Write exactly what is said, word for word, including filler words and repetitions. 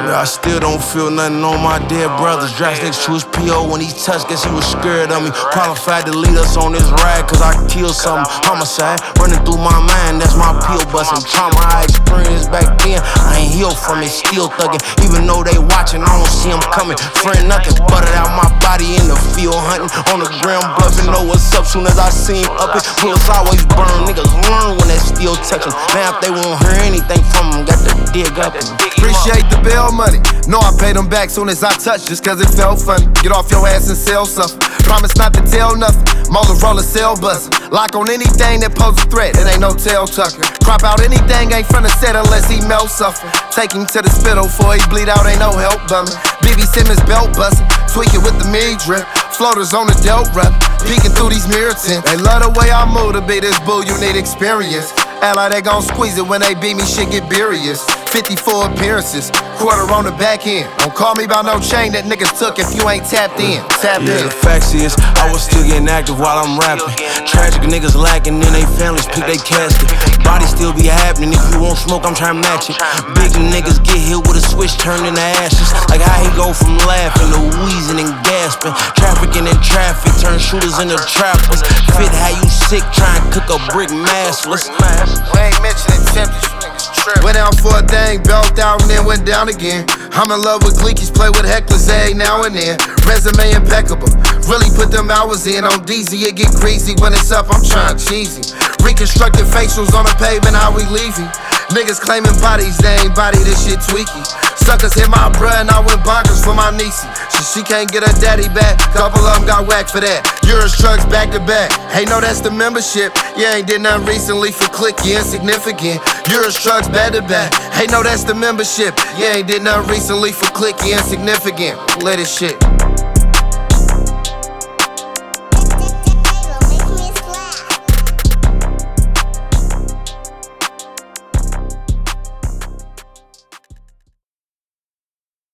Yeah, I still don't feel nothing on my dead brothers. Drax next to his P O when he touched, guess he was scared of me. Qualified to lead us on this ride, cause I killed something. Homicide running through my mind, that's my pill busting. Trauma I experienced back then, I ain't healed from it, still thugging. Even though they watching, I don't see them coming. Friend nothing, buttered out my body in the field hunting. On the ground bluffing, know what's up soon as I see him up it. Bullets always burn, niggas learn when that steel touch them. Now if they won't hear anything from them, got to dig up and appreciate the bail money. Know I paid them back soon as I touched, just cause it felt funny. Get off your ass and sell something. Promise not to tell nothing. Motorola cell bustin'. Lock on anything that pose a threat, it ain't no tail tucker. Crop out anything ain't from the set unless he melt suffer. Take him to the spittle before he bleed out, ain't no help bumming. B B Simmons belt bustin', tweak it with the me drip. Floaters on the dope rep, peeking through these mirror tints. They love the way I move to be this boo, you need experience. Act like they gon' squeeze it when they beat me, shit get serious. fifty-four appearances, quarter on the back end. Don't call me about no chain that niggas took if you ain't tapped in. Tapped yeah, in. The facts is, I was still getting active while I'm rapping. Tragic niggas lacking, then they families pick they casket. Body still be happening, if you want smoke, I'm tryna match it. Big niggas get hit with a switch turned into ashes. Like how he go from laughing to wheezing and gasping. Trafficking in traffic, turn shooters into trappers. Fit how you sick, try and cook a brick maskless. We ain't mentioning tempted, you niggas trippin'. Went out for a thing, belt out and then went down again. I'm in love with Gleekies, play with hecklers every now and then. Resume impeccable, really put them hours in. On D Z it get greasy, when it's up I'm trying cheesy. Reconstructed facials on the pavement, how we leaving. Niggas claiming bodies, they ain't body, this shit tweaky. Suckers hit my bruh and I went bonkers for my niecey. So she can't get her daddy back, couple of them got whacked for that. Euros trucks back to back, hey no that's the membership. Yeah, ain't did nothing recently for click, you insignificant. Euros trucks back to back, hey no that's the membership. Yeah, ain't did nothing recently for click, you insignificant. Let it shit.